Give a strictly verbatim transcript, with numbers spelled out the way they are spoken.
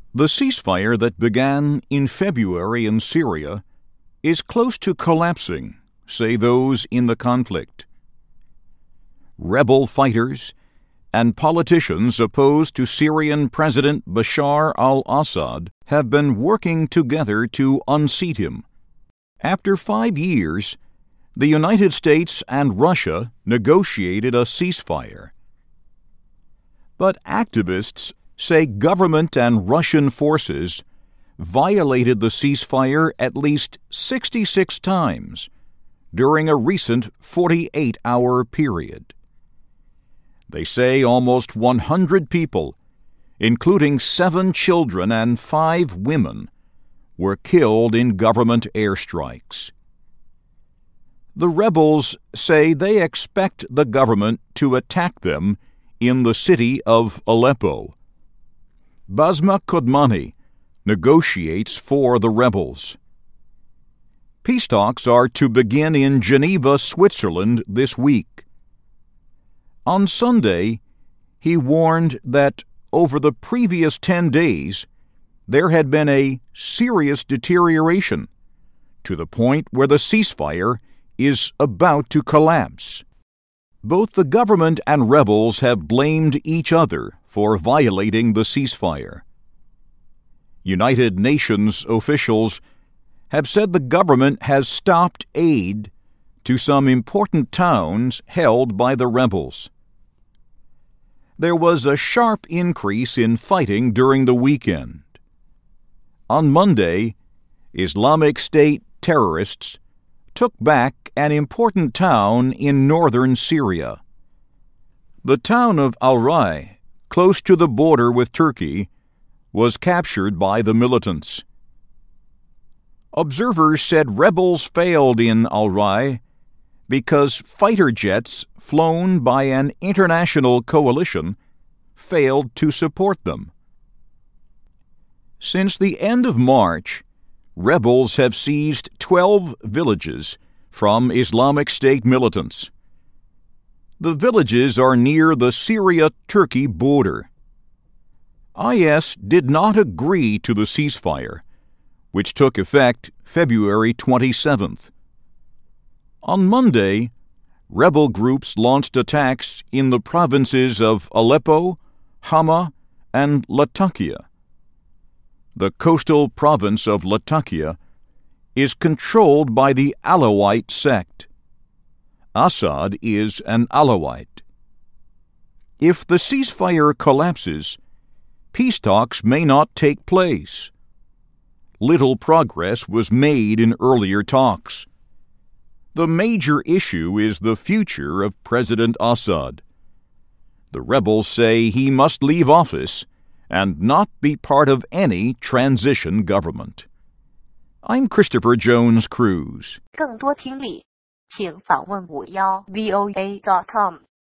The ceasefire that began in February in Syria is close to collapsing, say those in the conflict. Rebel fighters and politicians opposed to Syrian President Bashar al-Assad have been working together to unseat him. After five years, the United States and Russia negotiated a ceasefire. But activists say government and Russian forces violated the ceasefire at least sixty-six times during a recent forty-eight hour period. They say almost one hundred people, including seven children and five women, were killed in government airstrikes. The rebels say they expect the government to attack them in the city of Aleppo. Basma Kodmani negotiates for the rebels. Peace talks are to begin in Geneva, Switzerland this week. On Sunday, he warned that over the previous ten days, there had been a serious deterioration to the point where the ceasefire is about to collapse. Both the government and rebels have blamed each other for violating the ceasefire. United Nations officials have said the government has stopped aid to some important towns held by the rebels. There was a sharp increase in fighting during the weekend. On Monday, Islamic State terrorists took back an important town in northern Syria. The town of Al-Rai, close to the border with Turkey, was captured by the militants. Observers said rebels failed in Al-Rai because fighter jets flown by an international coalition failed to support them. Since the end of March, rebels have seized twelve villages from Islamic State militants. The villages are near the Syria-Turkey border. I S did not agree to the ceasefire, which took effect February twenty-seventh. On Monday, rebel groups launched attacks in the provinces of Aleppo, Hama, and Latakia. The coastal province of Latakia is controlled by the Alawite sect. Assad is an Alawite. If the ceasefire collapses, peace talks may not take place. Little progress was made in earlier talks. The major issue is the future of President Assad. The rebels say he must leave office and not be part of any transition government. I'm Christopher Jones Cruz. 更多听力，请访问五幺 V O A dot com。